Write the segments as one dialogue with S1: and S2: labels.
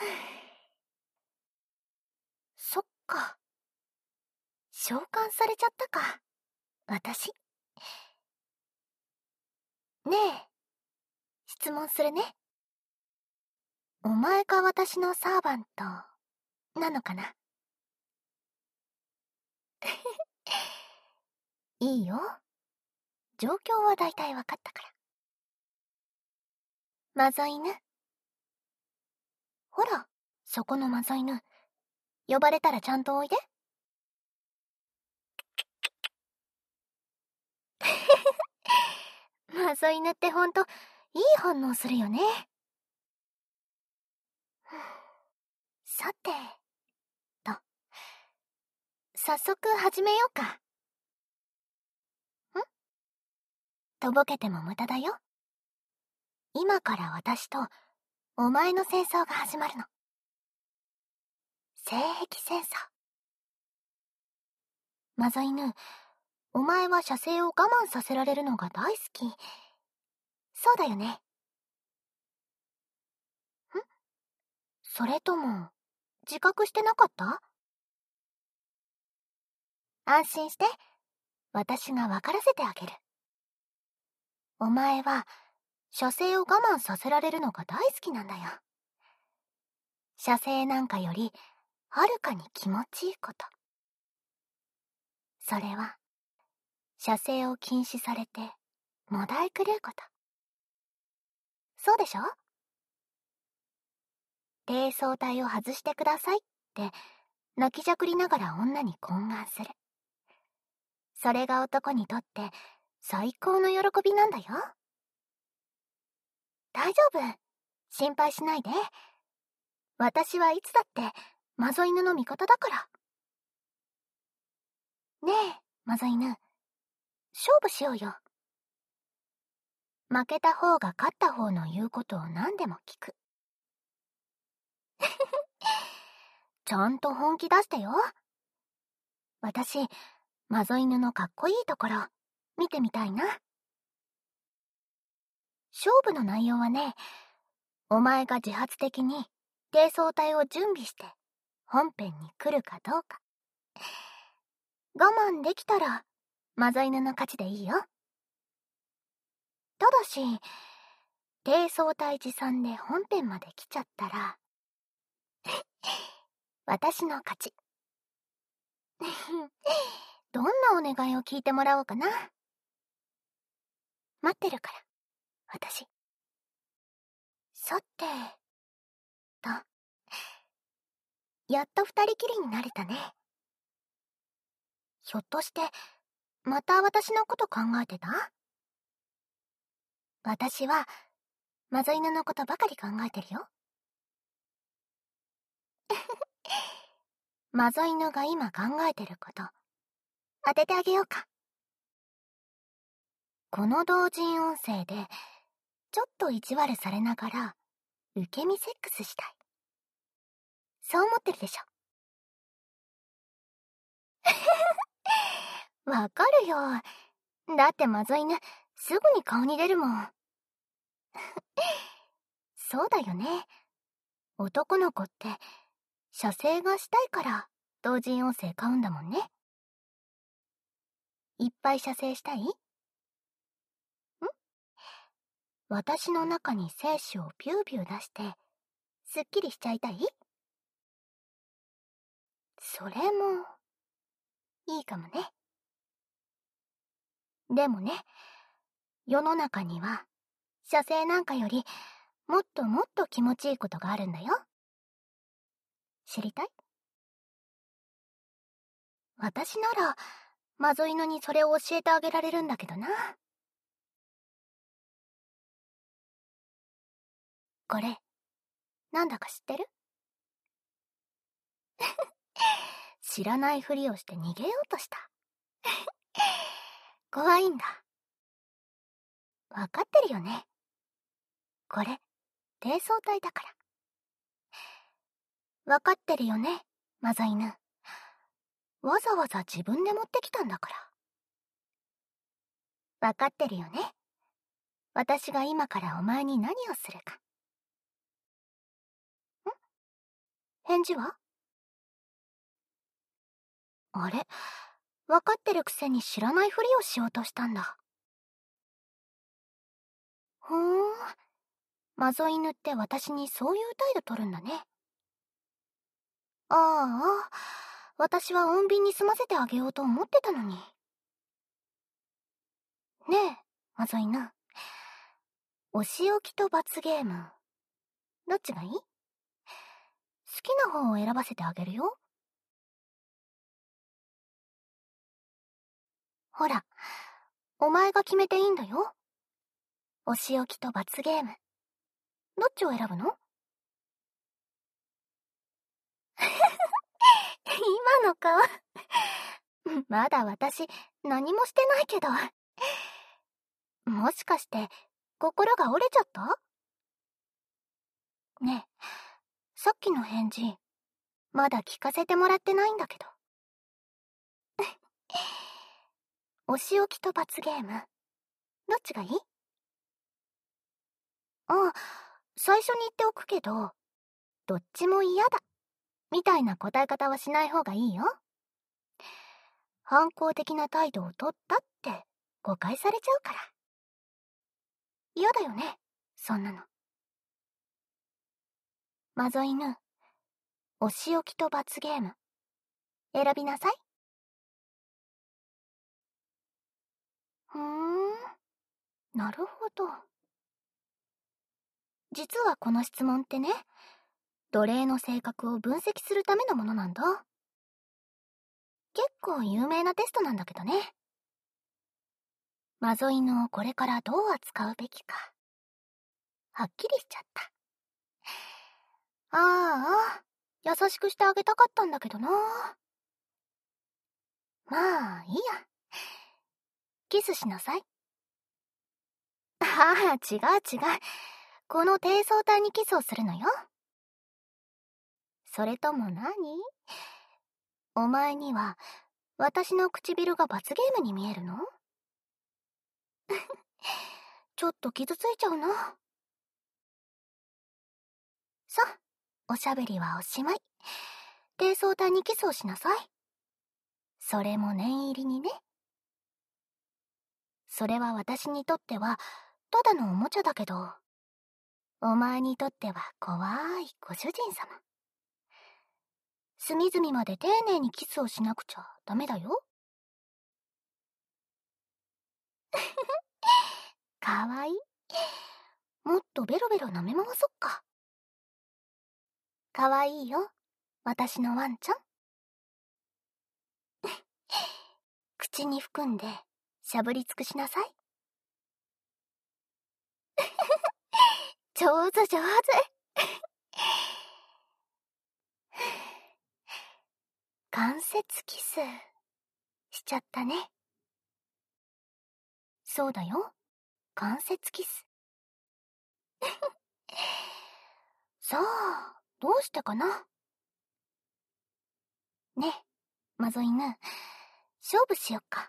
S1: そっか。召喚されちゃったか、私。ねえ、質問するね。お前が私のサーバント、なのかな？いいよ。状況は大体わかったから。マゾ犬。ほら、そこのマゾ犬。呼ばれたらちゃんとおいで。マゾ犬ってほんと、いい反応するよね。さて、と。早速始めようか。とぼけても無駄だよ。今から私と、お前の戦争が始まるの。聖壁戦争。マゾ犬、お前は射精を我慢させられるのが大好き。そうだよね。それとも、自覚してなかった？安心して、私が分からせてあげる。お前は、射精を我慢させられるのが大好きなんだよ。射精なんかより、はるかに気持ちいいこと。それは、射精を禁止されて、もだえ狂うこと。そうでしょ？低層体を外してくださいって、泣きじゃくりながら女に懇願する。それが男にとって、最高の喜びなんだよ。大丈夫。心配しないで。私はいつだって、マゾ犬の味方だから。ねえ、マゾ犬。勝負しようよ。負けた方が勝った方の言うことを何でも聞く。ちゃんと本気出してよ。私、マゾ犬のかっこいいところ、見てみたいな。勝負の内容はね、お前が自発的に低層体を準備して本編に来るかどうか。我慢できたらマゾ犬の勝ちでいいよ。ただし、低層体持参で本編まで来ちゃったら私の勝ち。どんなお願いを聞いてもらおうかな。待ってるから、私。さて、と。やっと二人きりになれたね。ひょっとして、また私のこと考えてた？私は、マゾ犬のことばかり考えてるよ。マゾ犬が今考えてること、当ててあげようか。この同人音声で、ちょっと意地悪されながら、受け身セックスしたい。そう思ってるでしょ。わかるよ。だってマゾ犬、すぐに顔に出るもん。そうだよね。男の子って、射精がしたいから、同人音声買うんだもんね。いっぱい射精したい？私の中に精子をビュービュー出して、すっきりしちゃいたい？それも、いいかもね。でもね、世の中には、射精なんかより、もっともっと気持ちいいことがあるんだよ。知りたい？私なら、マゾ犬にそれを教えてあげられるんだけどな。これ、なんだか知ってる？知らないふりをして逃げようとした。怖いんだ。わかってるよね。これ、低層体だから。わかってるよね、マゾ犬。わざわざ自分で持ってきたんだから。わかってるよね。私が今からお前に何をするか。 返事は？あれ、わかってるくせに知らないふりをしようとしたんだ。ふーん、マゾ犬って私にそういう態度取るんだね。ああ、私は穏便に済ませてあげようと思ってたのに。ねえ、マゾ犬。お仕置きと罰ゲーム、どっちがいい？好きな方を選ばせてあげるよ。ほら、お前が決めていいんだよ。お仕置きと罰ゲーム、どっちを選ぶの？今の顔まだ私、何もしてないけど。もしかして、心が折れちゃった？ねえ、さっきの返事、まだ聞かせてもらってないんだけど。お仕置きと罰ゲーム、どっちがいい？あ、最初に言っておくけど、どっちも嫌だ、みたいな答え方はしない方がいいよ。反抗的な態度をとったって誤解されちゃうから。嫌だよね、そんなの。マゾ犬、お仕置きと罰ゲーム、選びなさい。ふーん、なるほど。実はこの質問ってね、奴隷の性格を分析するためのものなんだ。結構有名なテストなんだけどね。マゾ犬をこれからどう扱うべきか、はっきりしちゃった。ああ、優しくしてあげたかったんだけどな。まあ、いいや。キスしなさい。ああ、違う違う。この低層体にキスをするのよ。それとも何？お前には、私の唇が罰ゲームに見えるの？ちょっと傷ついちゃうな。さあ、おしゃべりはおしまい。低層体にキスをしなさい。それも念入りにね。それは私にとっては、ただのおもちゃだけど、お前にとっては怖いご主人様。隅々まで丁寧にキスをしなくちゃダメだよ。かわいい。もっとベロベロ舐め回そっか。かわいいよ、私のワンちゃん。口に含んで、しゃぶり尽くしなさい。上手上手。関節キスしちゃったね。そうだよ、関節キス。さあ、どうしてかな。ねえ、マゾ犬、勝負しよっか。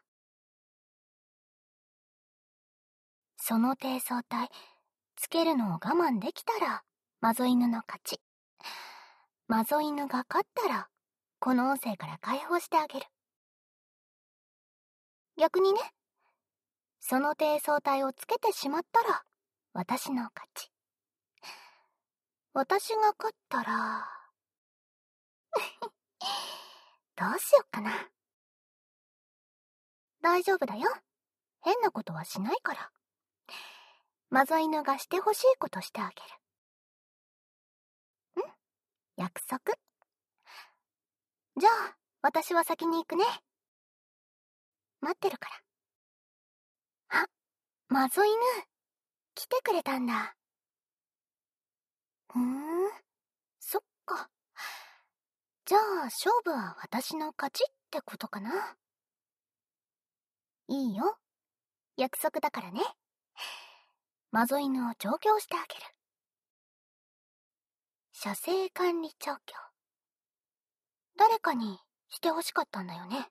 S1: その低層体、つけるのを我慢できたら、マゾ犬の勝ち。マゾ犬が勝ったら、この音声から解放してあげる。逆にね、その低層体をつけてしまったら、私の勝ち。私が勝ったら、どうしよっかな。大丈夫だよ。変なことはしないから。マゾ犬がしてほしいことしてあげる。約束。じゃあ、私は先に行くね。待ってるから。あ、マゾ犬、来てくれたんだ。そっか。じゃあ、勝負は私の勝ちってことかな。いいよ。約束だからね。マゾ犬を調教してあげる。射精管理調教。誰かにしてほしかったんだよね。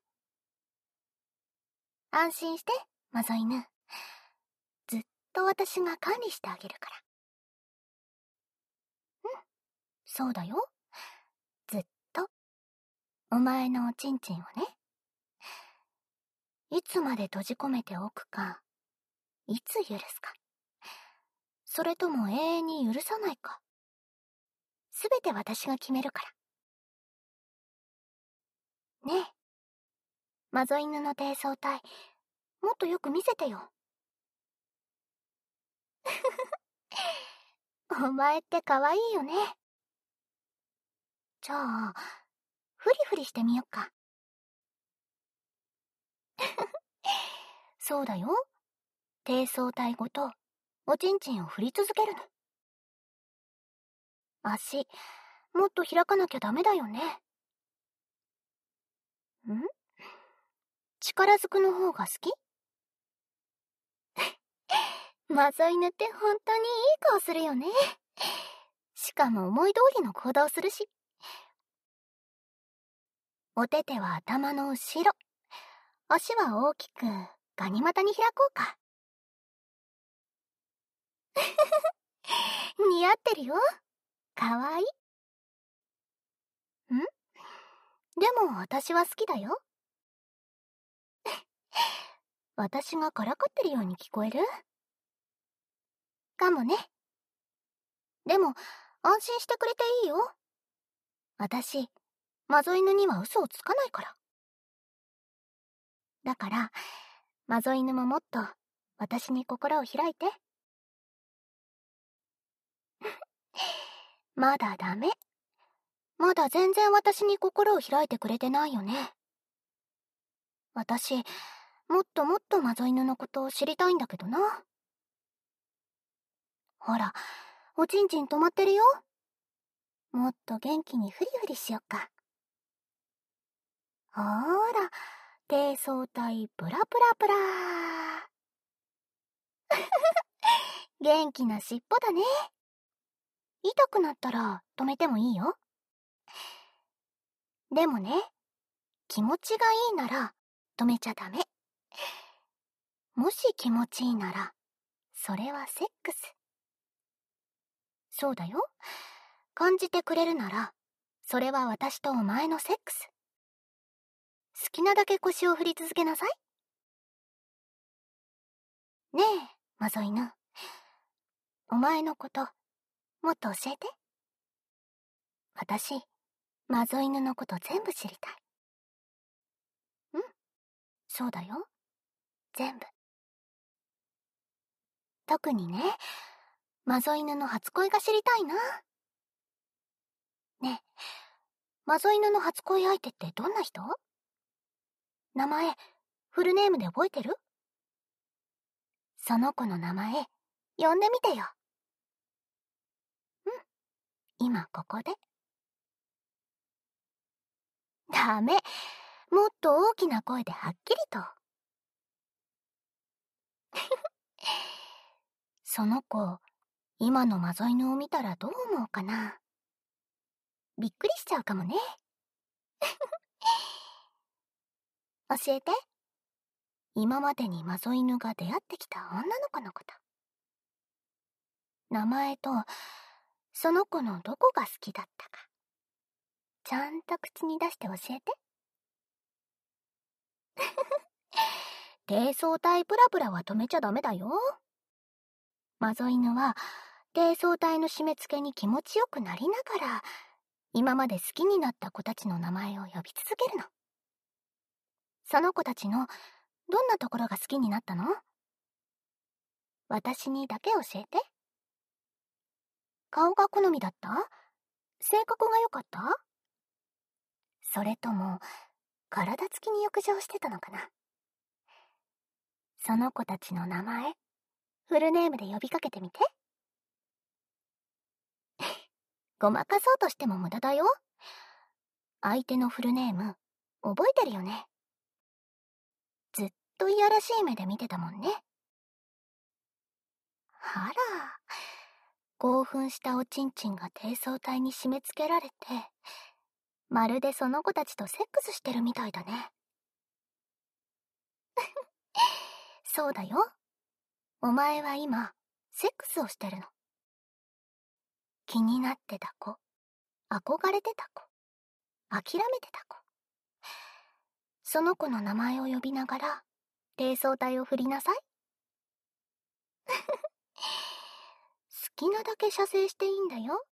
S1: 安心して、マゾ犬。ずっと私が管理してあげるから。そうだよ。 お前のおちんちんをね。いつまで閉じ込めておくか、いつ許すか。それとも永遠に許さないか。すべて私が決めるから。ねえ、マゾ犬の低層体、もっとよく見せてよ。お前って可愛いよね。じゃあ、フリフリしてみよっか。そうだよ。低層体ごと、おちんちんを振り続けるの。足、もっと開かなきゃダメだよね。ん？力ずくの方が好き？マゾ犬って本当にいい顔するよね。しかも思い通りの行動するし。お手手は頭の後ろ。足は大きくガニ股に開こうか。似合ってるよ。かわいい。でも私は好きだよ。私がからかってるように聞こえる？かもね。でも、安心してくれていいよ。私、マゾ犬には嘘をつかないから。だから、マゾ犬ももっと私に心を開いて。まだダメ。まだ全然私に心を開いてくれてないよね。私、もっともっとマゾ犬のことを知りたいんだけどな。ほら、おちんちん止まってるよ。もっと元気にフリフリしよっか。ほーら、低層体プラプラプラー。元気な尻尾だね。痛くなったら止めてもいいよ。でもね、気持ちがいいなら止めちゃダメ。もし気持ちいいなら、それはセックス。そうだよ。感じてくれるなら、それは私とお前のセックス。好きなだけ腰を振り続けなさい。ねえ、マゾ犬。お前のこと、もっと教えて。私、マゾ犬のこと全部知りたい。そうだよ。全部。特にね、マゾ犬の初恋が知りたいな。ねえ、マゾ犬の初恋相手ってどんな人？名前、フルネームで覚えてる？その子の名前、呼んでみてよ。今ここで。ダメ。もっと大きな声ではっきりと。その子、今のマゾ犬を見たらどう思うかな。びっくりしちゃうかもね。教えて。今までにマゾ犬が出会ってきた女の子のこと。名前と、その子のどこが好きだったか。ちゃんと口に出して教えて。低層体プラプラは止めちゃダメだよ。マゾ犬は、低層体の締め付けに気持ちよくなりながら、今まで好きになった子たちの名前を呼び続けるの。その子たちの、どんなところが好きになったの？私にだけ教えて。顔が好みだった？性格が良かった？それとも、体つきに浴場してたのかな？その子たちの名前、フルネームで呼びかけてみて。ごまかそうとしても無駄だよ。相手のフルネーム、覚えてるよね。ずっといやらしい目で見てたもんね。あら、興奮したおちんちんが低層体に締め付けられて、まるでその子たちとセックスしてるみたいだね。そうだよ。お前は今、セックスをしてるの。気になってた子、憧れてた子、諦めてた子、 その子の名前を呼びながら、低層体を振りなさい。好きなだけ射精していいんだよ。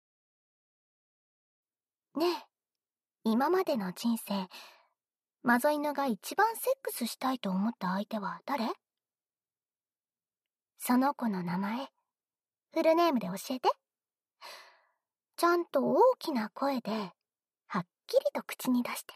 S1: ねえ、今までの人生、マゾ犬が一番セックスしたいと思った相手は誰？その子の名前、フルネームで教えて。ちゃんと大きな声で、はっきりと口に出して。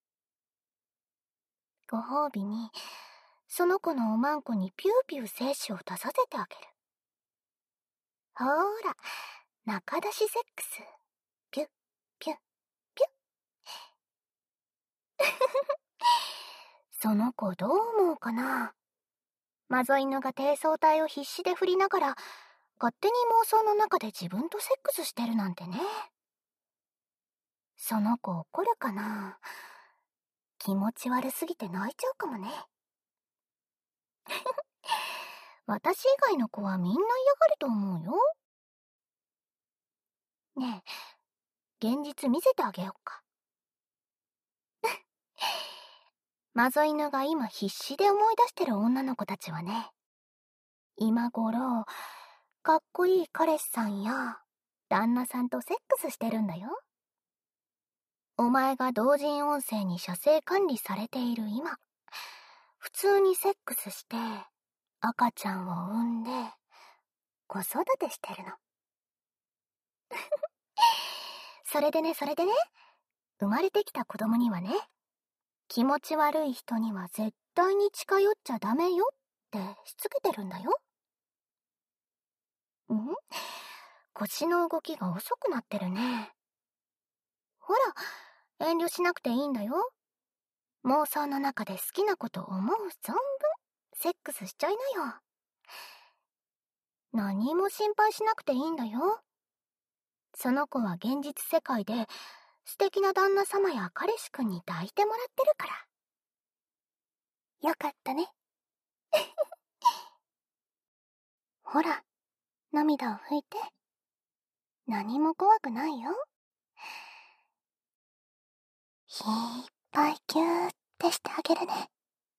S1: ご褒美に、その子のおまんこにピューピュー精子を出させてあげる。ほーら、中出しセックス。ピュッ、ピュッ、ピュッ。その子どう思うかな？マゾ犬が低層体を必死で振りながら、勝手に妄想の中で自分とセックスしてるなんてね。その子怒るかな？気持ち悪すぎて泣いちゃうかもね。私以外の子はみんな嫌がると思うよ。ねえ、現実見せてあげようか。マゾ犬が今必死で思い出してる女の子たちはね、今頃、かっこいい彼氏さんや旦那さんとセックスしてるんだよ。お前が同人音声に射精管理されている今、普通にセックスして、赤ちゃんを産んで、子育てしてるの。それでね、生まれてきた子供にはね、気持ち悪い人には絶対に近寄っちゃダメよってしつけてるんだよ。腰の動きが遅くなってるね。ほら、遠慮しなくていいんだよ。妄想の中で好きなこと思う存分、セックスしちゃいなよ。何も心配しなくていいんだよ。その子は現実世界で素敵な旦那様や彼氏くんに抱いてもらってるから。よかったね。ほら、涙を拭いて。何も怖くないよ。いっぱいギューってしてあげるね。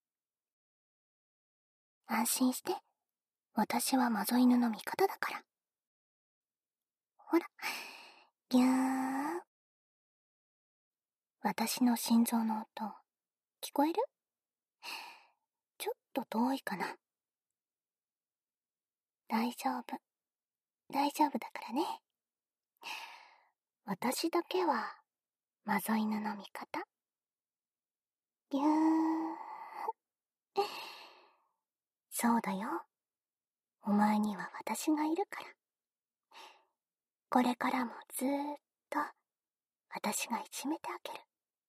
S1: 安心して。私はマゾ犬の味方だから。ほら、ギュー。私の心臓の音、聞こえる？ちょっと遠いかな。大丈夫。大丈夫だからね。私だけは、マゾ犬の味方。ぎゅー。そうだよ。お前には私がいるから。これからもずーっと、私がいじめてあげる。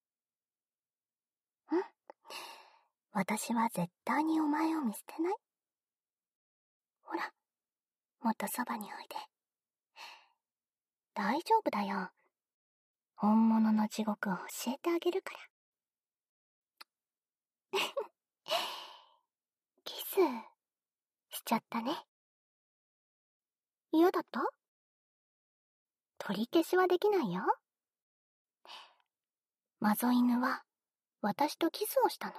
S1: 私は絶対にお前を見捨てない。ほら、もっとそばにおいで。大丈夫だよ。本物の地獄を教えてあげるから。キス、しちゃったね。嫌だった？取り消しはできないよ。マゾ犬は、私とキスをしたの。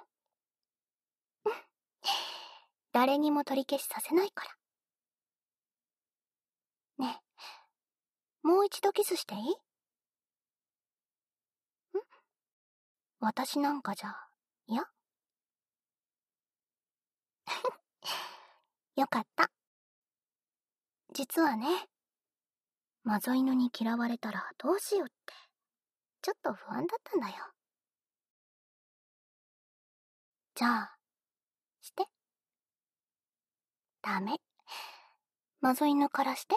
S1: 誰にも取り消しさせないから。ねえ、もう一度キスしていい？私なんかじゃ、嫌？よかった。実はね、マゾ犬に嫌われたらどうしようって、ちょっと不安だったんだよ。じゃあ、して。ダメ。マゾ犬からして。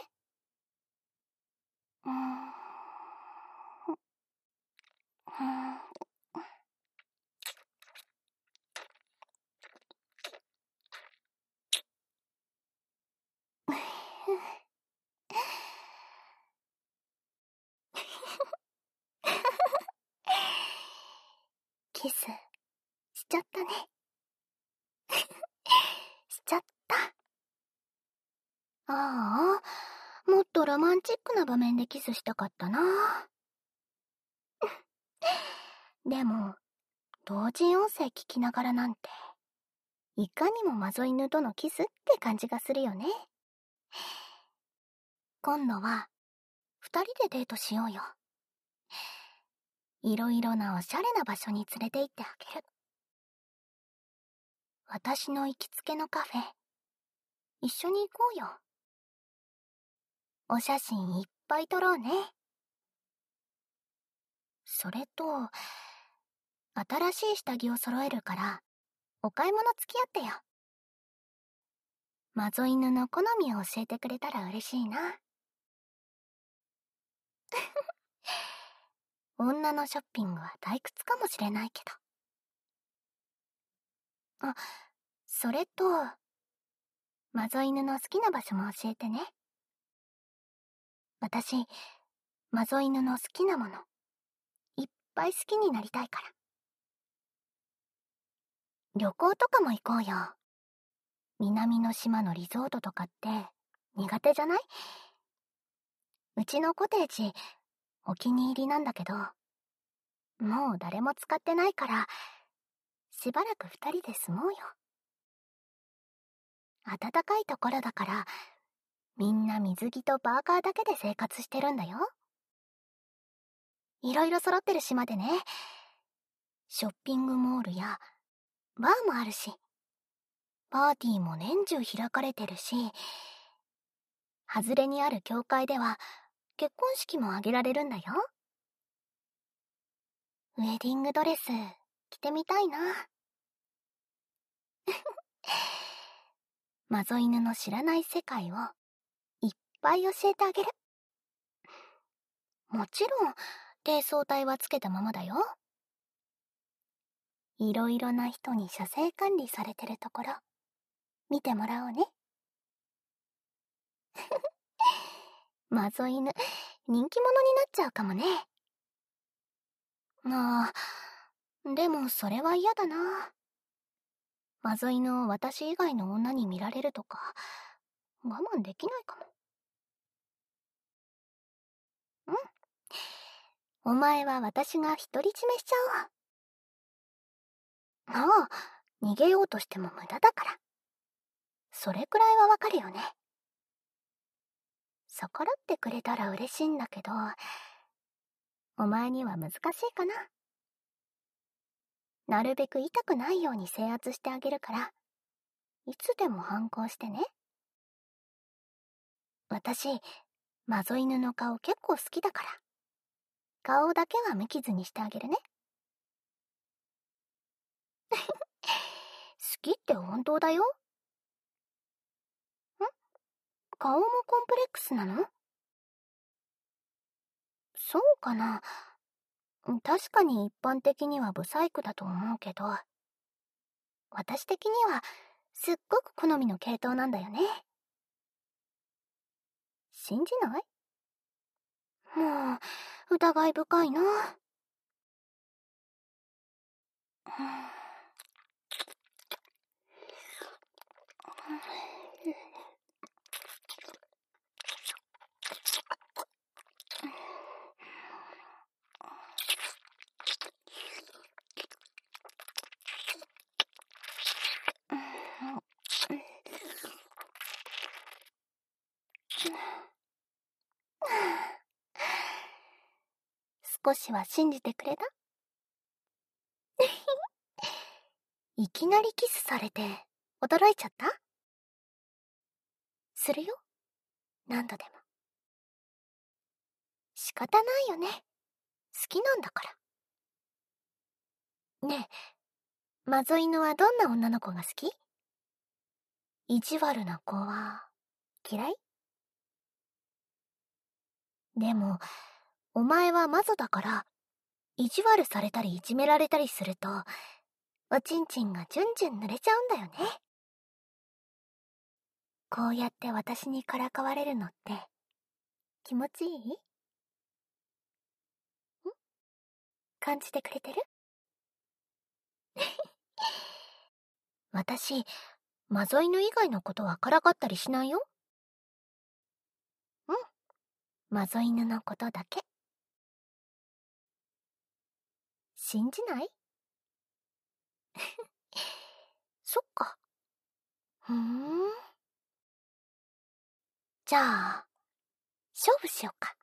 S1: キス、しちゃったね。しちゃった。ああ、もっとロマンチックな場面でキスしたかったな。でも、 同人音声聞きながらなんて、いかにもマゾ犬とのキスって感じがするよね。今度は、二人でデートしようよ。いろいろなおしゃれな場所に連れて行ってあげる。私の行きつけのカフェ、一緒に行こうよ。お写真いっぱい撮ろうね。それと、新しい下着を揃えるから、お買い物付き合ってよ。マゾ犬の好みを教えてくれたら嬉しいな。女のショッピングは退屈かもしれないけど。あ、それと、マゾ犬の好きな場所も教えてね。私、マゾ犬の好きなもの、いっぱい好きになりたいから。旅行とかも行こうよ。南の島のリゾートとかって苦手じゃない？うちのコテージ、お気に入りなんだけど、もう誰も使ってないから、しばらく二人で住もうよ。暖かいところだから、みんな水着とパーカーだけで生活してるんだよ。いろいろ揃ってる島でね、ショッピングモールやバーもあるし、パーティーも年中開かれてるし、外れにある教会では結婚式も挙げられるんだよ。ウェディングドレス着てみたいな。マゾ犬の知らない世界をいっぱい教えてあげる。もちろん、低層帯はつけたままだよ。いろいろな人に車線管理されてるところ、見てもらおうね。マゾ犬、人気者になっちゃうかもね。ああ、でもそれは嫌だな。マゾ犬を私以外の女に見られるとか、我慢できないかも。うん。お前は私が独り占めしちゃおう。もう、逃げようとしても無駄だから。それくらいはわかるよね。逆らってくれたら嬉しいんだけど、お前には難しいかな。なるべく痛くないように制圧してあげるから、いつでも反抗してね。私、マゾ犬の顔結構好きだから、顔だけは無傷にしてあげるね。好きって本当だよ。顔もコンプレックスなの？そうかな。確かに一般的にはブサイクだと思うけど、私的にはすっごく好みの系統なんだよね。信じない？もう、疑い深いな。少しは信じてくれた？いきなりキスされて驚いちゃった？するよ、何度でも。仕方ないよね。好きなんだから。ねえ、マゾ犬はどんな女の子が好き？意地悪な子は嫌い？でも、お前はマゾだから、意地悪されたりいじめられたりすると、おちんちんがジュンジュン濡れちゃうんだよね。こうやって私にからかわれるのって気持ちいい？感じてくれてる？私、マゾ犬以外のことはからかったりしないよ。うん。マゾ犬のことだけ。信じない？ そっか。じゃあ、勝負しようか。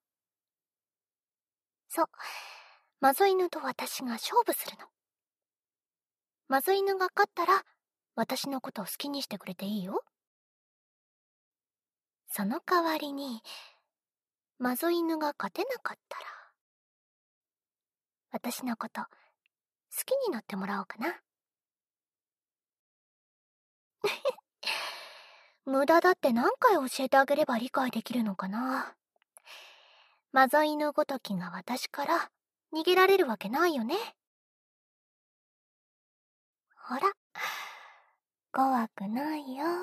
S1: そう、マゾ犬と私が勝負するの。マゾ犬が勝ったら、私のことを好きにしてくれていいよ。その代わりに、マゾ犬が勝てなかったら、私のこと好きになってもらおうかな。無駄だって何回教えてあげれば理解できるのかな。マゾ犬ごときが私から逃げられるわけないよね。ほら、怖くないよ。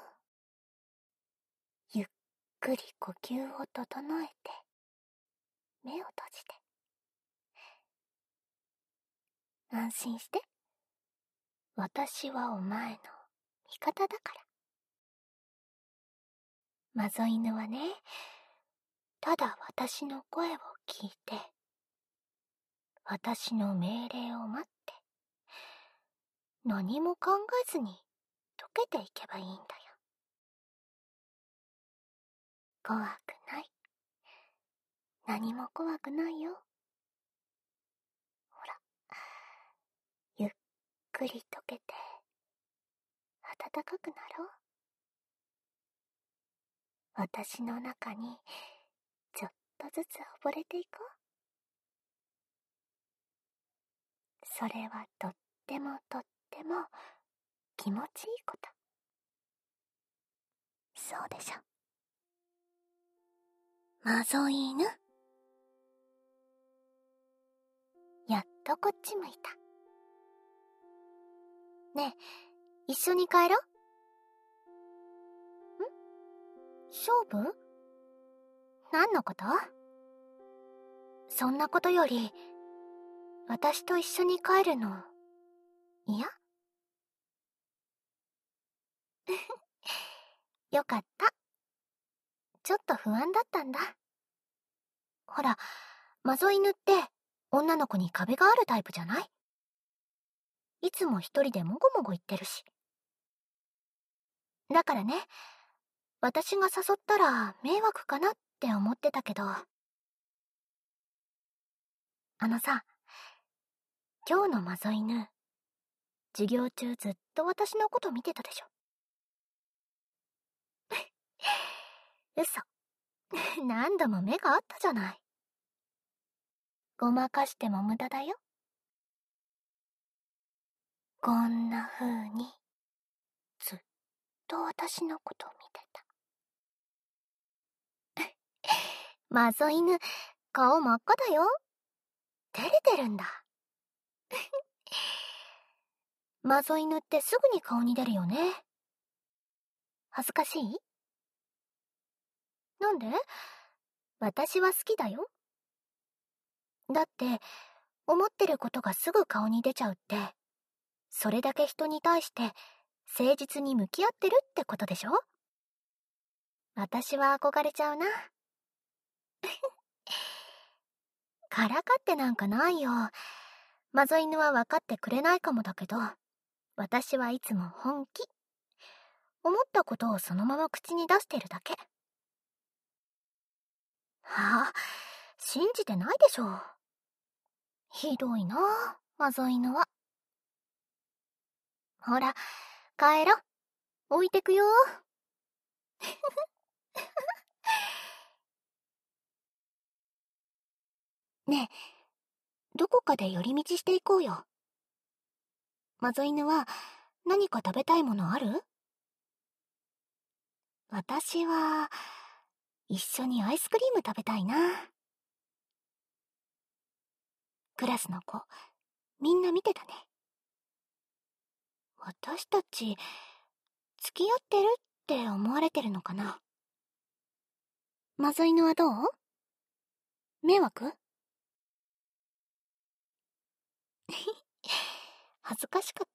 S1: ゆっくり呼吸を整えて、目を閉じて。安心して。私はお前の味方だから。マゾ犬はね、ただ私の声を聞いて、私の命令を待って、何も考えずに溶けていけばいいんだよ。怖くない。何も怖くないよ。ほら、ゆっくり溶けて、暖かくなろう。私の中に、ちょっとずつ溺れていこう。それはとってもとっても気持ちいいこと。そうでしょ。マゾ犬。やっとこっち向いた。ねえ、一緒に帰ろう。勝負？何のこと？そんなことより、私と一緒に帰るの、嫌？よかった。ちょっと不安だったんだ。ほら、マゾ犬って女の子に壁があるタイプじゃない？いつも一人でもごもご言ってるし。だからね、私が誘ったら迷惑かなって思ってたけど。あのさ、今日のマゾ犬、授業中ずっと私のこと見てたでしょ。嘘。何度も目があったじゃない。ごまかしても無駄だよ。こんな風に、ずっと私のこと見てた。マゾ犬、顔真っ赤だよ。照れてるんだ。マゾ犬ってすぐに顔に出るよね。恥ずかしい？なんで？私は好きだよ。だって、思ってることがすぐ顔に出ちゃうって、それだけ人に対して誠実に向き合ってるってことでしょ？私は憧れちゃうな。からかってなんかないよ。マゾ犬は分かってくれないかもだけど、私はいつも本気。思ったことをそのまま口に出してるだけ。はあ、信じてないでしょ。ひどいな、マゾ犬は。ほら、帰ろ。置いてくよ。ねえ、どこかで寄り道していこうよ。マゾ犬は何か食べたいものある？私は、一緒にアイスクリーム食べたいな。クラスの子、みんな見てたね。私たち、付き合ってるって思われてるのかな？マゾ犬はどう？迷惑？恥ずかしかった？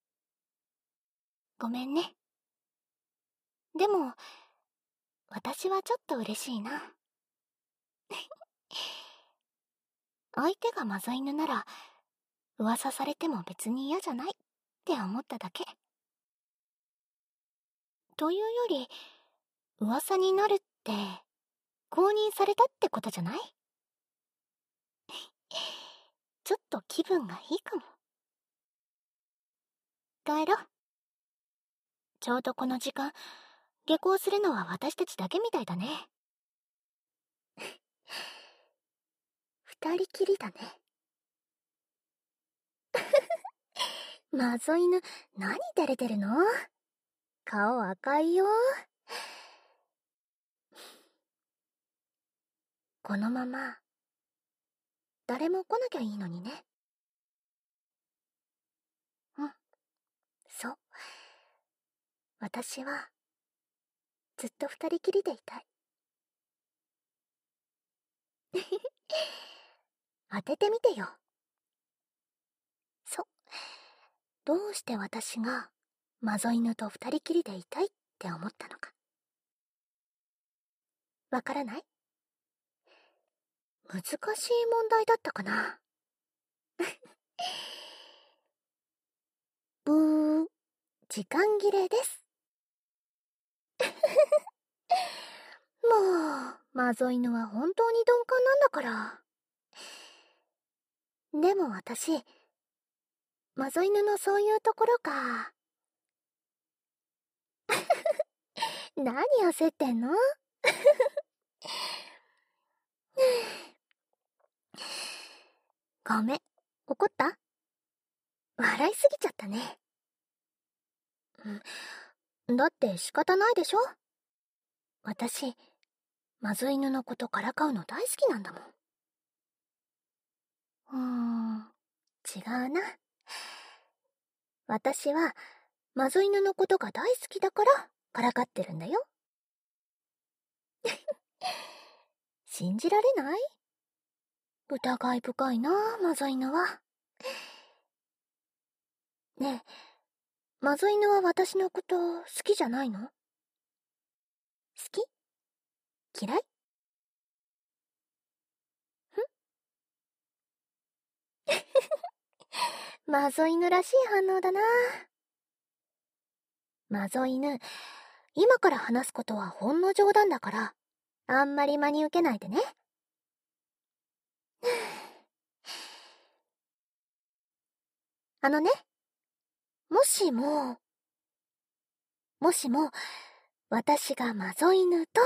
S1: ごめんね。でも、私はちょっと嬉しいな。相手がマゾ犬なら、噂されても別に嫌じゃないって思っただけ。 というより、噂になるって、公認されたってことじゃない？ちょっと気分がいいかも。帰ろう。ちょうどこの時間、下校するのは私たちだけみたいだね。二人きりだね。マゾ犬、何照れてるの？顔赤いよ。このまま、誰も来なきゃいいのにね。うん、そう。私は、ずっと二人きりでいたい。当ててみてよ。どうして私が、マゾ犬と二人きりでいたいって思ったのか。わからない？難しい問題だったかな。ブー、時間切れです。もう、マゾ犬は本当に鈍感なんだから。でも私、マゾ犬のそういうところか。何焦ってんの？ごめん、怒った？笑いすぎちゃったね。だって仕方ないでしょ？私、マゾ犬のことからかうの大好きなんだもん。違うな。私は、マゾ犬のことが大好きだから、からかってるんだよ。信じられない？疑い深いな、マゾ犬は。ねえ、マゾ犬は私のこと好きじゃないの？好き？嫌い？マゾ犬らしい反応だな。マゾ犬、今から話すことはほんの冗談だから、あんまり真に受けないでね。あのね、もしも、私がマゾ犬と、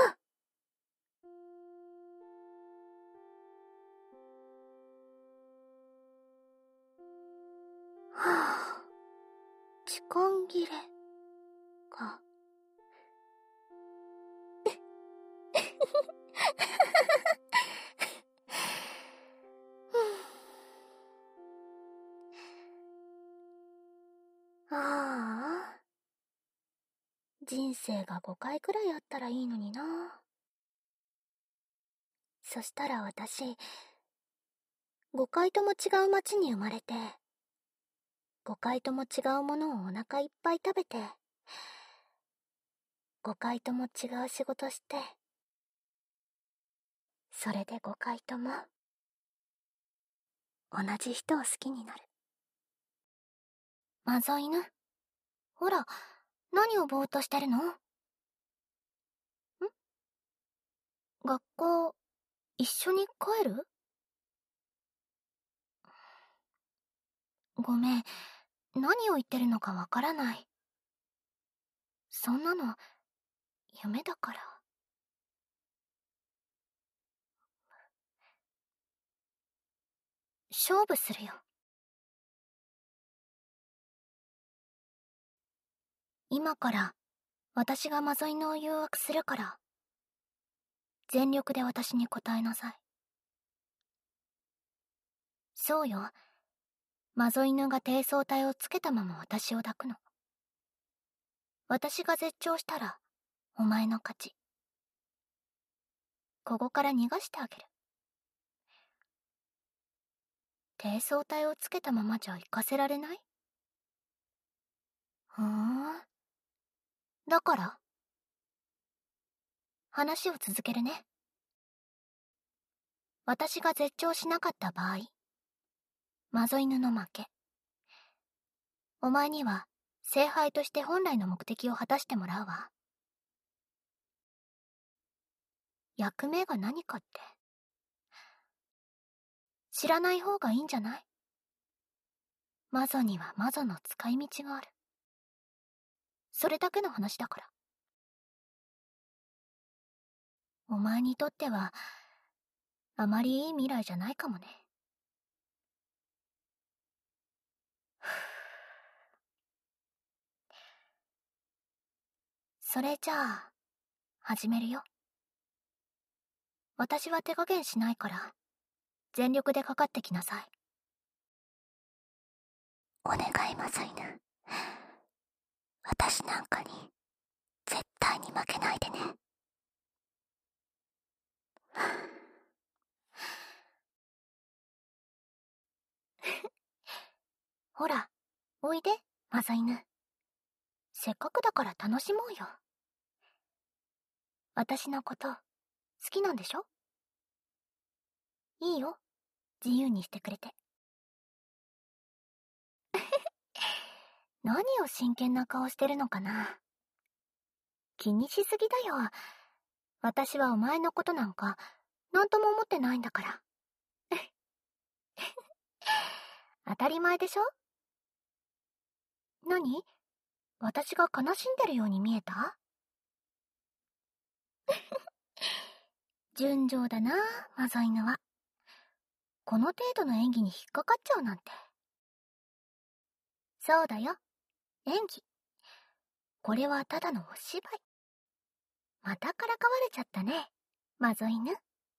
S1: はぁ、時間切れ、か。ああ、人生が5回くらいあったらいいのにな。そしたら私、5回とも違う町に生まれて、5回とも違うものをお腹いっぱい食べて、5回とも違う仕事して、それで5回とも、同じ人を好きになる。マゾ犬、ほら、何をぼーっとしてるの？学校、一緒に帰る？ごめん、何を言ってるのかわからない。そんなの、夢だから。勝負するよ。今から、私がマゾ犬を誘惑するから、全力で私に答えなさい。そうよ。マゾ犬が低層体をつけたまま私を抱くの。私が絶頂したら、お前の勝ち。ここから逃がしてあげる。低層体をつけたままじゃ行かせられない？ふーん。だから？話を続けるね。私が絶頂しなかった場合、マゾ犬の負け。お前には、聖杯として本来の目的を果たしてもらうわ。 役目が何かって。知らない方がいいんじゃない？魔女には魔女の使い道がある。それだけの話だから。お前にとっては、あまりいい未来じゃないかもね。それじゃあ、始めるよ。私は手加減しないから、全力でかかってきなさい。お願いマサイヌ。私なんかに、絶対に負けないでね。ほら、おいで、マサイヌ。せっかくだから楽しもうよ。私のこと、好きなんでしょ？いいよ、自由にしてくれて。何を真剣な顔してるのかな。気にしすぎだよ。私はお前のことなんか、なんとも思ってないんだから。当たり前でしょ？何？私が悲しんでるように見えた？純情だな、マゾ犬は。この程度の演技に引っかかっちゃうなんて。そうだよ、演技。これはただのお芝居。またからかわれちゃったね、マゾ犬。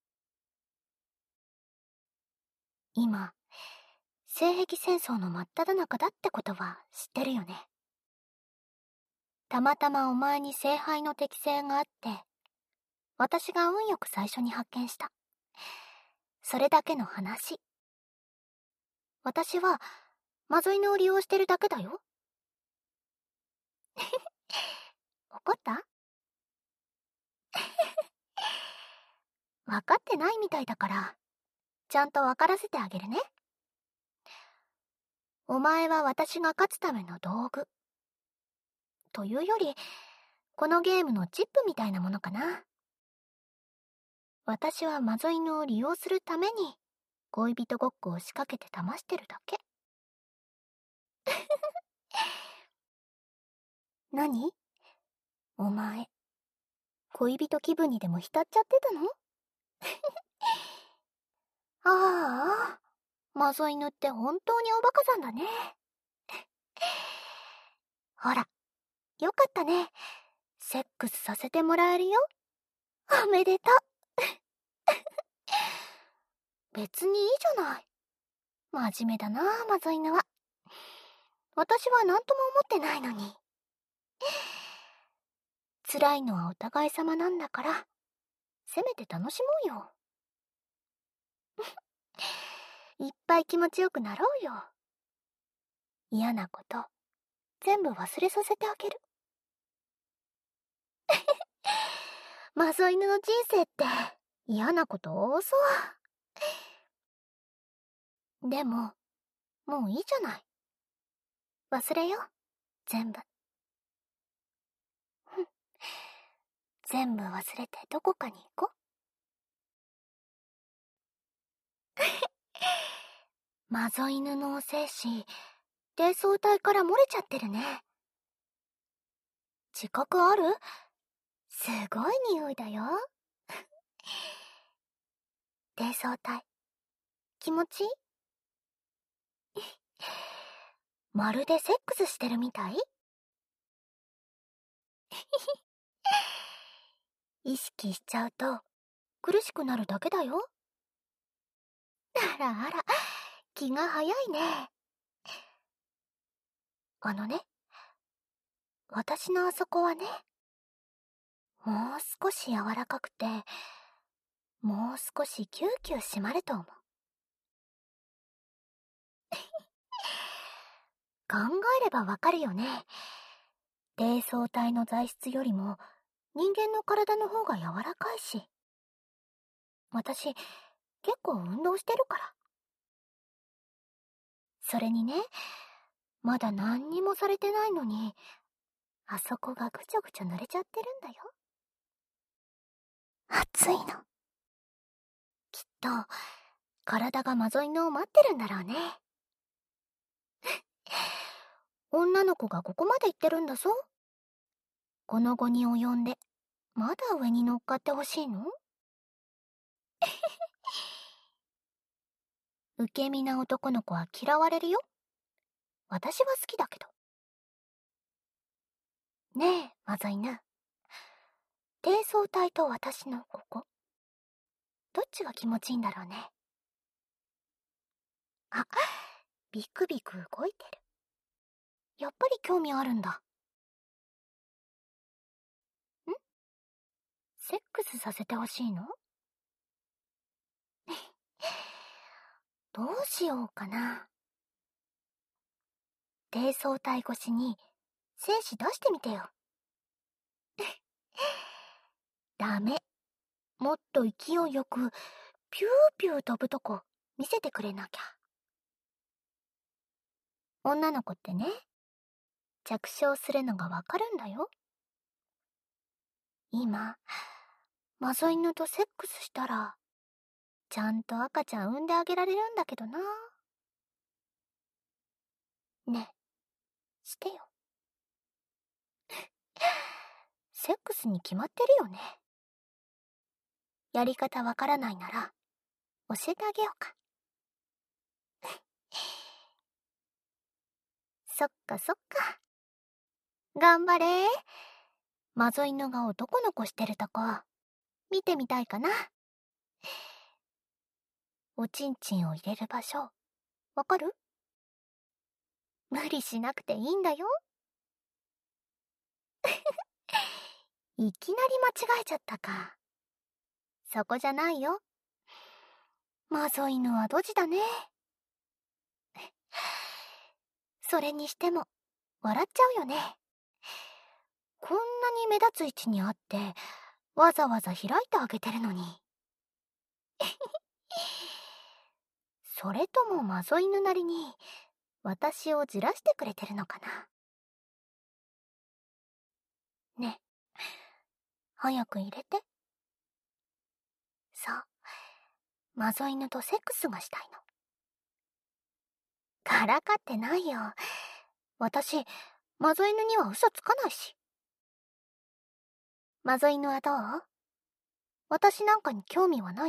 S1: 今、聖壁戦争の真っ只中だってことは知ってるよね。たまたまお前に聖杯の適性があって、私が運よく最初に発見した。それだけの話。私は、マゾ犬を利用してるだけだよ。怒った？分かってないみたいだから、ちゃんと分からせてあげるね。お前は私が勝つための道具。というより、このゲームのチップみたいなものかな。私はマゾ犬を利用するために、恋人ごっこを仕掛けて騙してるだけ。何？お前、恋人気分にでも浸っちゃってたの？ああ、マゾ犬って本当におバカさんだね。ほら、よかったね。セックスさせてもらえるよ。おめでとう。別にいいじゃない。真面目だな、マゾ犬は。私は何とも思ってないのに。辛いのはお互い様なんだから、せめて楽しもうよ。いっぱい気持ちよくなろうよ。嫌なこと、全部忘れさせてあげる。マゾ犬の人生って嫌なこと多そう。でも、もういいじゃない。忘れよう、全部。全部忘れてどこかに行こう。マゾ犬のお精子、低層体から漏れちゃってるね。自覚ある？すごい匂いだよ。低層体、気持ちいい？まるでセックスしてるみたい？意識しちゃうと苦しくなるだけだよ。あらあら、気が早いね。あのね、私のあそこはね、もう少し柔らかくて、もう少しキューキュー締まると思う。考えればわかるよね。低層体の材質よりも人間の体の方が柔らかいし。私、結構運動してるから。それにね、まだ何にもされてないのに、あそこがぐちゃぐちゃ濡れちゃってるんだよ。 暑いの。きっと、体がマゾ犬を待ってるんだろうね。女の子がここまで行ってるんだぞ。この後に及んで、まだ上に乗っかってほしいの？受け身な男の子は嫌われるよ。私は好きだけど。ねえ、マゾ犬。低層体と私のここ。どっちが気持ちいいんだろうね。あ、ビクビク動いてる。やっぱり興味あるんだ。セックスさせてほしいの？どうしようかな。低層体越しに精子出してみてよ。ダメ。もっと勢いよくピューピュー飛ぶとこ見せてくれなきゃ。女の子ってね、着床するのがわかるんだよ。今、マゾ犬とセックスしたら、ちゃんと赤ちゃん産んであげられるんだけどな。ねえ、してよ。セックスに決まってるよね。やり方わからないなら、教えてあげようか。そっかそっか。頑張れ。マゾ犬が男の子してるとこ、見てみたいかな。おちんちんを入れる場所、わかる？無理しなくていいんだよ。いきなり間違えちゃったか。そこじゃないよ。マゾ犬はドジだね。それにしても、笑っちゃうよね。こんなに目立つ位置にあって、わざわざ開いてあげてるのに。それともマゾ犬なりに、私をじらしてくれてるのかな。ねえ、早く入れて。そう、マゾ犬とセックスがしたいの。からかってないよ。私、マゾ犬には嘘つかないし。マゾ犬はどう？私なんかに興味はない？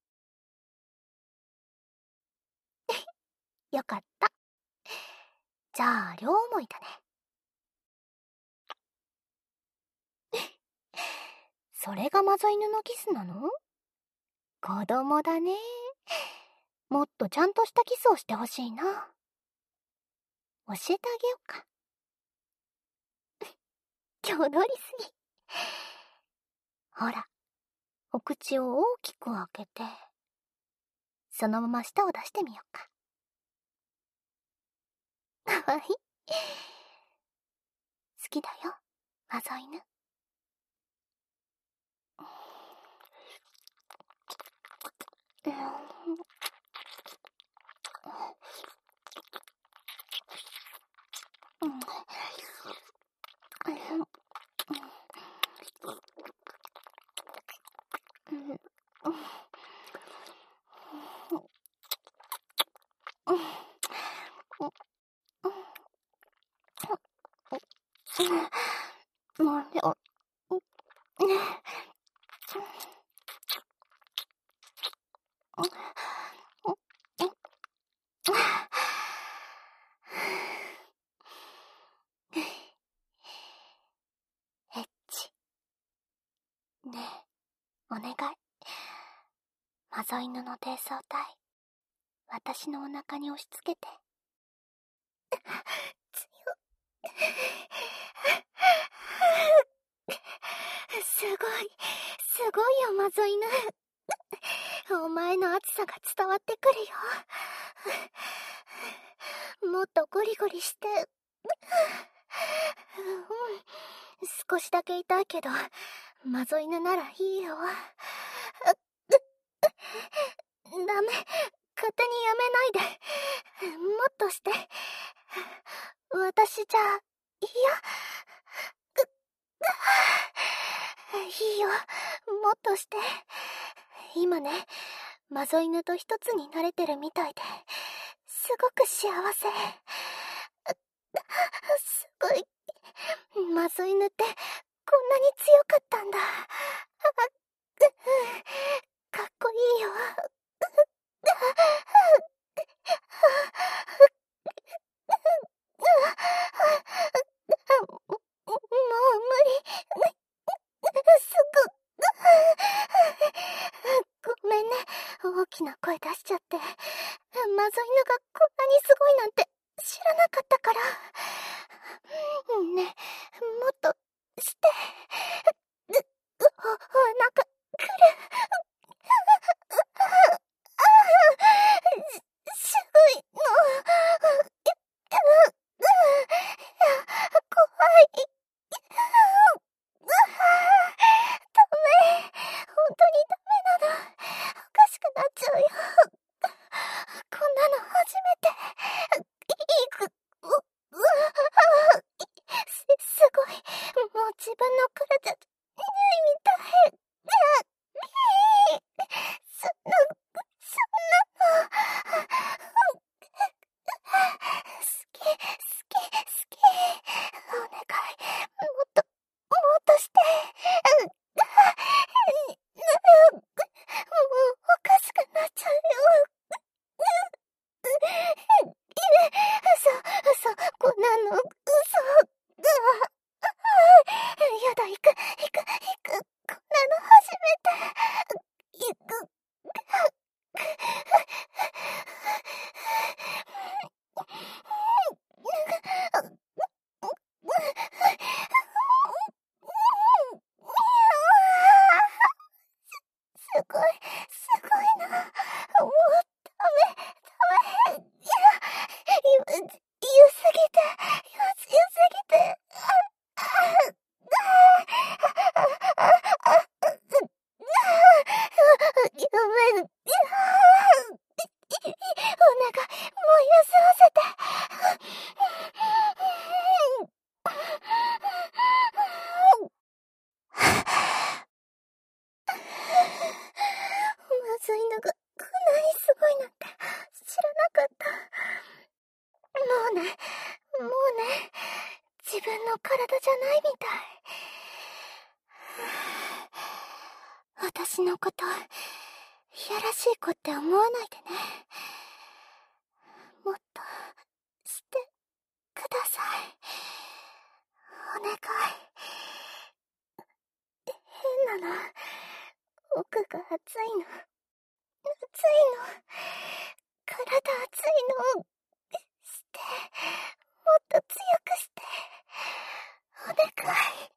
S1: よかった。じゃあ、両思いだね。それがマゾ犬のキスなの？子供だね。もっとちゃんとしたキスをしてほしいな。教えてあげようか。挙取りすぎ。ほら、お口を大きく開けて、そのまま舌を出してみようか。かわいい。好きだよ、マゾ犬。エッチ。ねえ、お願い。マゾ犬の低層体、私のお腹に押し付けて。すごい、すごいよ、マゾ犬。お前の熱さが伝わってくるよ。もっとゴリゴリして。少しだけ痛いけど、マゾ犬ならいいよ。ダメ、勝手にやめないで。もっとして。私じゃ、嫌。 いいよ、もっとして。今ね、マゾ犬と一つになれてるみたいで、すごく幸せ。すごい。マゾ犬ってこんなに強かったんだ。かっこいいよ。もう無理。すぐ。ごめんね。大きな声出しちゃって。マゾ犬がこんなにすごいなんて知らなかったから。ね、もっとして。なんか来る。すごいの。怖い。ダメ。本当にダメなの。おかしくなっちゃうよ。こんなの初めて。すごい。もう自分の体じゃないみたい。そんなの。好き。お願い。もっとして。もうおかしくなっちゃうよ。嘘、こんなの、嘘。やだ、行く。こんなの初めて。行く。すごいな。もう、ダメ。言うすぎて。ごめん。お願い、もう休ませて。まずいのがこんなにすごいなんて知らなかった。もうね、自分の体じゃないみたい。私のこと、いやらしい子って思わないでね。もっと、してください。お願い。変なの。奥が熱いの。体熱いの。して、もっと強くして。お願い。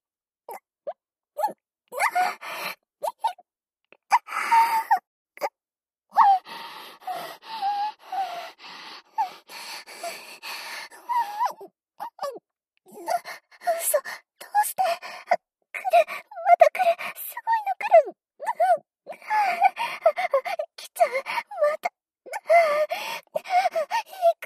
S1: 嘘、どうして。また来る。すごいの来る。来ちゃう。また。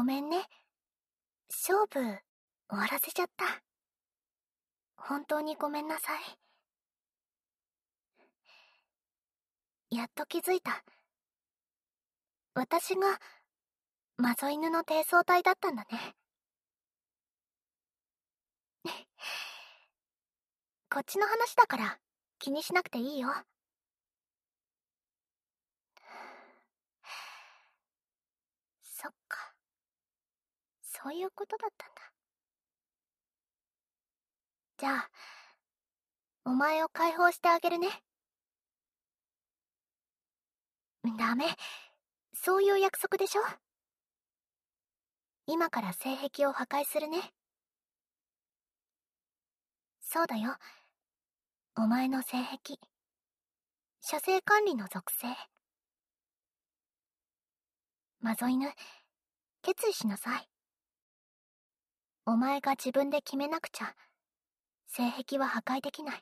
S1: めんね。勝負、終わらせちゃった。本当にごめんなさい。やっと気づいた。私が、マゾ犬の低層体だったんだね。こっちの話だから、気にしなくていいよ。そっか。そういうことだったんだ。じゃあ、お前を解放してあげるね。ダメ。そういう約束でしょ？今から性癖を破壊するね。そうだよ。お前の性癖。射精管理の属性。マゾ犬、決意しなさい。お前が自分で決めなくちゃ、性癖は破壊できない。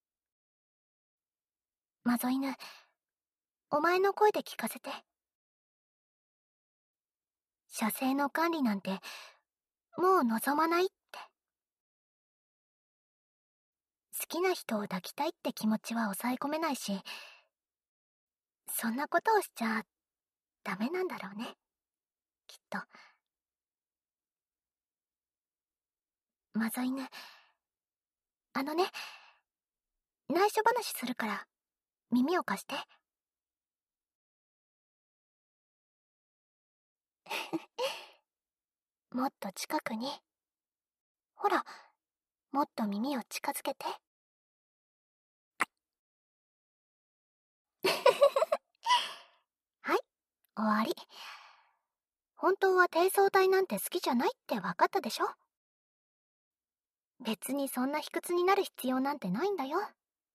S1: マゾ犬、お前の声で聞かせて。射精の管理なんて、もう望まないって。好きな人を抱きたいって気持ちは抑え込めないし、そんなことをしちゃ、ダメなんだろうね。きっと。マゾ犬、あのね、内緒話するから、耳を貸して。もっと近くに。ほら、もっと耳を近づけて。はい、終わり。本当は低層体なんて好きじゃないって分かったでしょ？別にそんな卑屈になる必要なんてないんだよ。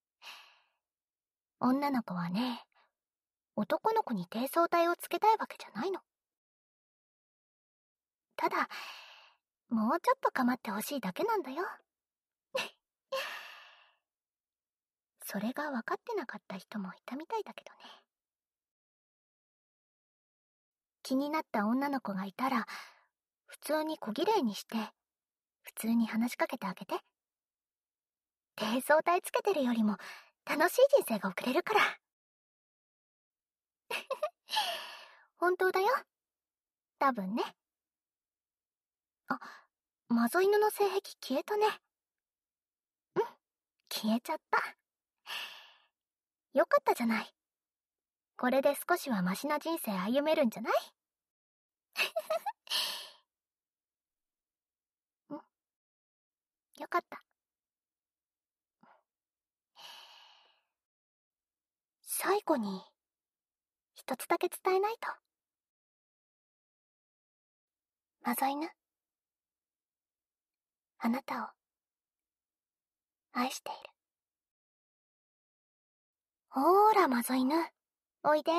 S1: 女の子はね、男の子に低層体をつけたいわけじゃないの。ただ、もうちょっと構ってほしいだけなんだよ。それが分かってなかった人もいたみたいだけどね。気になった女の子がいたら、普通に小綺麗にして、普通に話しかけてあげて。低層体つけてるよりも楽しい人生が送れるから。本当だよ。多分ね。あ、マゾ犬の性癖消えたね。うん、消えちゃった。よかったじゃない。これで少しはマシな人生歩めるんじゃない？うん、よかった。最後に、一つだけ伝えないと。マゾ犬、あなたを、愛している。ほーら、マゾ犬、おいでー。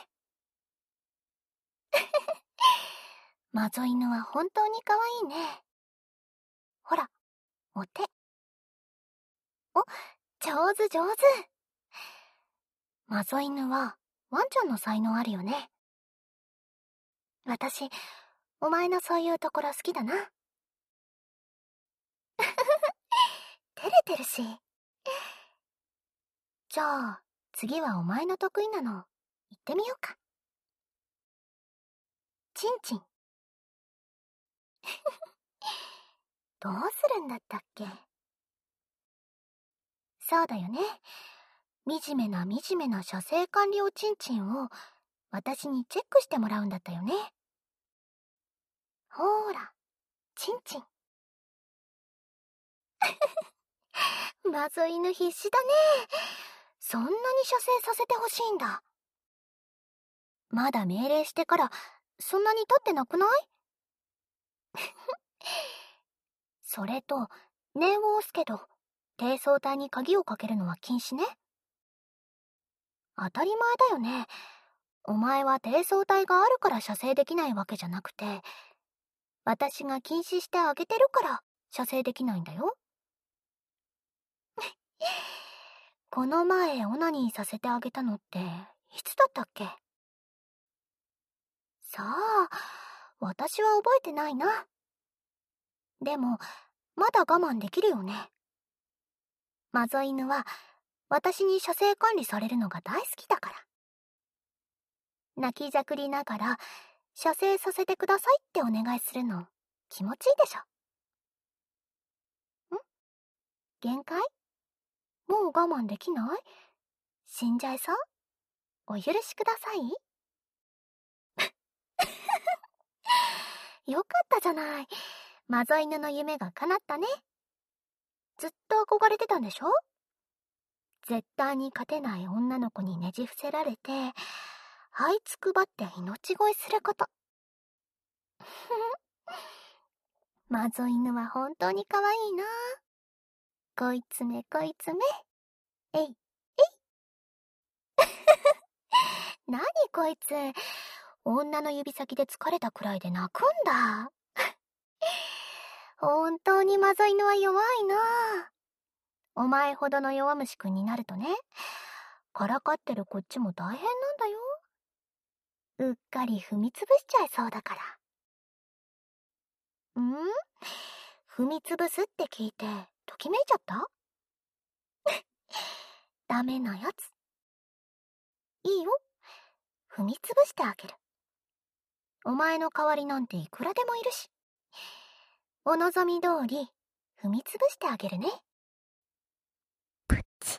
S1: マゾ犬は本当に可愛いね。ほら、お手。お、上手上手。マゾ犬は、ワンちゃんの才能あるよね。私、お前のそういうところ好きだな。照れてるし。じゃあ、次はお前の得意なの、言ってみようか。チンチン。どうするんだったっけ？そうだよね。惨めな惨めな射精管理おちんちんを私にチェックしてもらうんだったよね。ほーら、チンチン。マゾ犬必死だね。そんなに射精させてほしいんだ。まだ命令してからそんなに経ってなくない？それと、念を押すけど、低層体に鍵をかけるのは禁止ね。当たり前だよね。お前は低層体があるから射精できないわけじゃなくて、私が禁止してあげてるから射精できないんだよ。この前オナニーさせてあげたのっていつだったっけ？さあ、 私は覚えてないな。でも、まだ我慢できるよね。マゾ犬は、私に射精管理されるのが大好きだから。泣きじゃくりながら、射精させてくださいってお願いするの、気持ちいいでしょ。限界？もう我慢できない？死んじゃいそう？お許しください。よかったじゃない。マゾ犬の夢が叶ったね。ずっと憧れてたんでしょ？絶対に勝てない女の子にねじ伏せられて、這いつくばって命乞いすること。マゾ犬は本当に可愛いな。こいつめこいつめ。えい、えい。なにこいつ、女の指先で疲れたくらいで泣くんだ。本当にマゾ犬は弱いな。お前ほどの弱虫くんになるとね、からかってるこっちも大変なんだよ。うっかり踏みつぶしちゃいそうだから。踏みつぶすって聞いて、ときめいちゃった？ダメなやつ。いいよ。踏みつぶしてあげる。お前の代わりなんていくらでもいるし。お望み通り、踏みつぶしてあげるね。プッチ。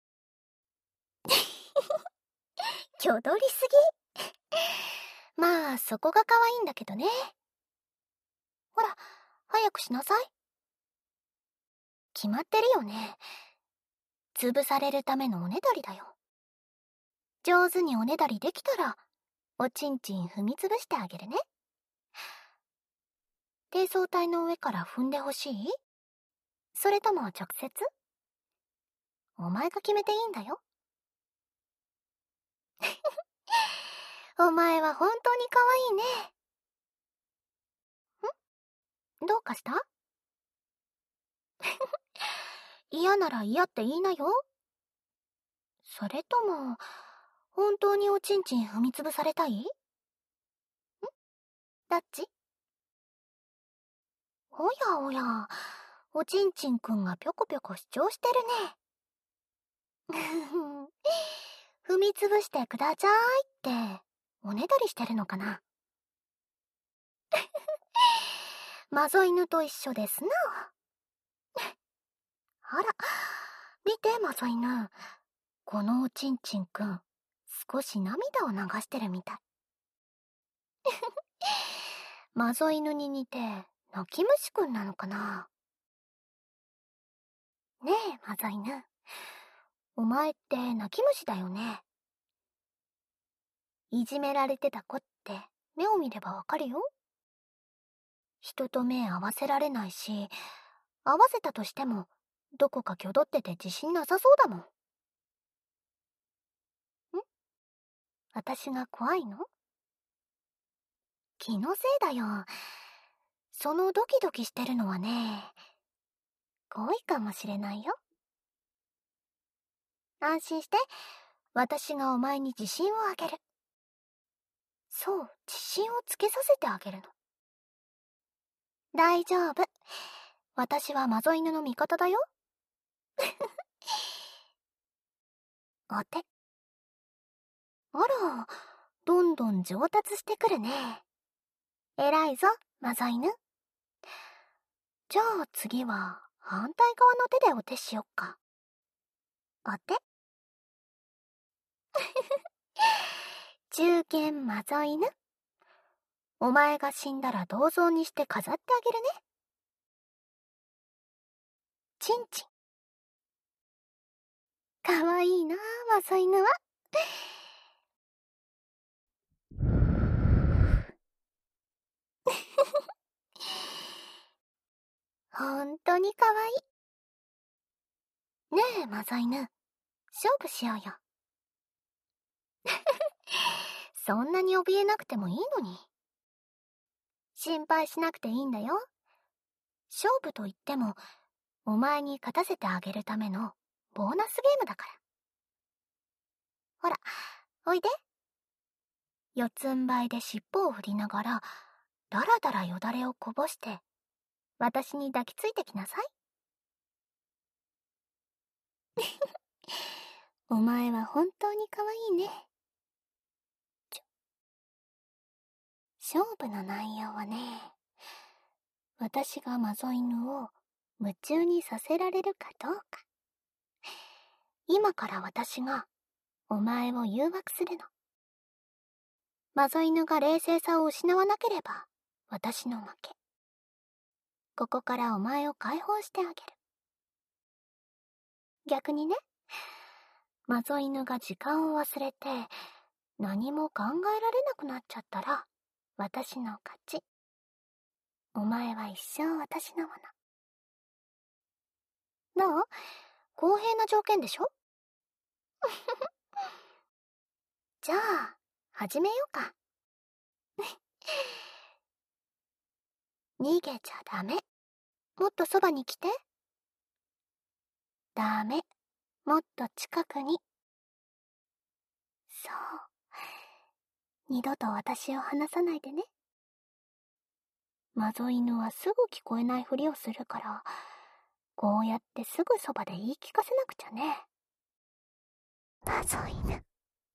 S1: きょどりすぎ。まあ、そこが可愛いんだけどね。ほら、早くしなさい。決まってるよね。潰されるためのおねだりだよ。上手におねだりできたら、おちんちん踏みつぶしてあげるね。低層体の上から踏んでほしい？それとも直接？お前が決めていいんだよ。お前は本当に可愛いね。どうかした？嫌なら嫌って言いなよ。それとも、本当におちんちん踏みつぶされたい？どっち？おやおや、おちんちんくんがぴょこぴょこ主張してるね。踏みつぶしてくだちゃーいって、おねだりしてるのかな。マゾ犬と一緒ですな。あら、見てマゾ犬。このおちんちんくん、少し涙を流してるみたい。マゾ犬に似て、泣き虫くんなのかな。ねえ、マゾ犬。お前って泣き虫だよね。いじめられてた子って目を見ればわかるよ。人と目合わせられないし、合わせたとしても、どこか挙動ってて自信なさそうだもん。私が怖いの？気のせいだよ。そのドキドキしてるのはね、恋かもしれないよ。安心して、私がお前に自信をあげる。そう、自信をつけさせてあげるの。大丈夫。私はマゾ犬の味方だよ。お手。あら、どんどん上達してくるね。偉いぞ、マゾ犬。じゃあ次は反対側の手でお手しよっか。お手。中堅マゾ犬。お前が死んだら銅像にして飾ってあげるね。チンチン。かわいいな、マゾ犬は。ほんとにかわいい。ねえ、マゾ犬。勝負しようよ。そんなに怯えなくてもいいのに。心配しなくていいんだよ。勝負といっても、お前に勝たせてあげるためのボーナスゲームだから。ほら、おいで。四つん這いで尻尾を振りながら、 だらだらよだれをこぼして、私に抱きついてきなさい。お前は本当に可愛いね。勝負の内容はね、私がマゾ犬を夢中にさせられるかどうか。今から私がお前を誘惑するの。マゾ犬が冷静さを失わなければ私の負け。ここからお前を解放してあげる。逆にね、マゾ犬が時間を忘れて何も考えられなくなっちゃったら私の勝ち。お前は一生私のもの。どう？公平な条件でしょ？じゃあ、始めようか。逃げちゃダメ。もっとそばに来て。ダメ。もっと近くに。そう。二度と私を離さないでね。マゾ犬はすぐ聞こえないふりをするから、こうやってすぐそばで言い聞かせなくちゃね。マゾ犬。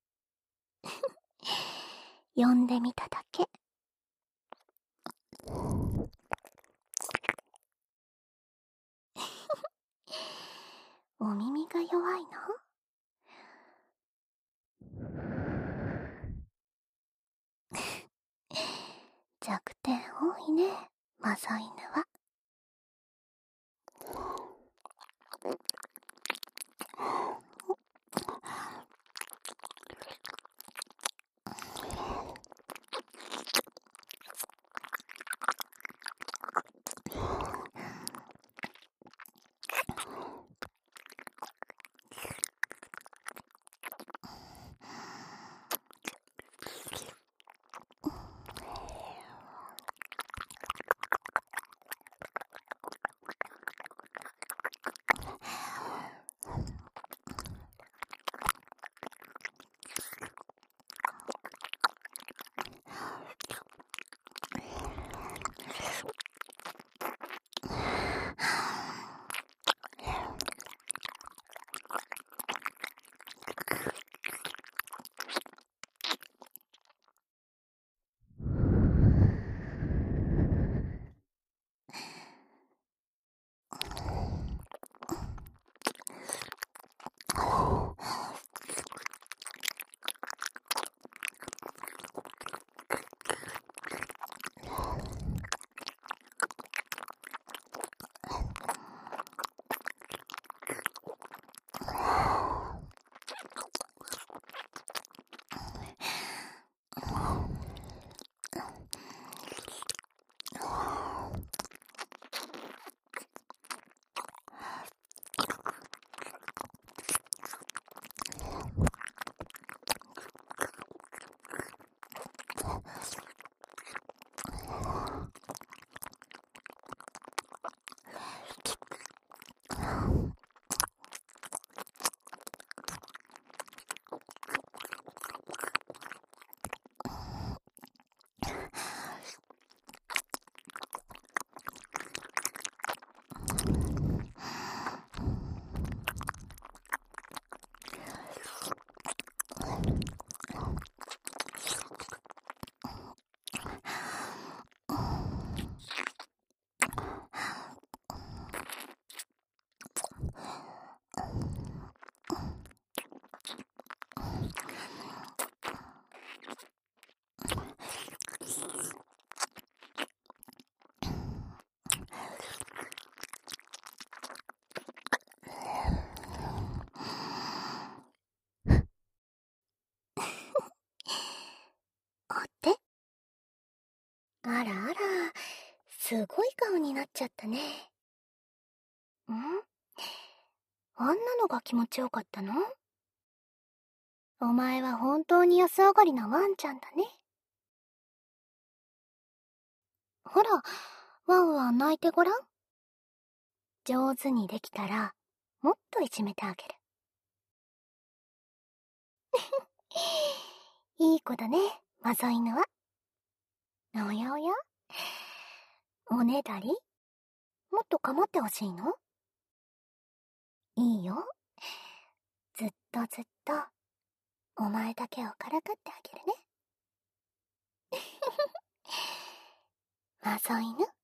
S1: 呼んでみただけ。お耳が弱いの？弱点多いね、マゾ犬は。お手？あらあら、すごい顔になっちゃったね。あんなのが気持ちよかったの？お前は本当に安上がりなワンちゃんだね。ほら、ワンワン泣いてごらん。上手にできたら、もっといじめてあげる。いい子だね、マゾ犬は。おやおや、 おねだり？もっと構ってほしいの？いいよ。ずっとずっと、お前だけをからかってあげるね。マゾ犬。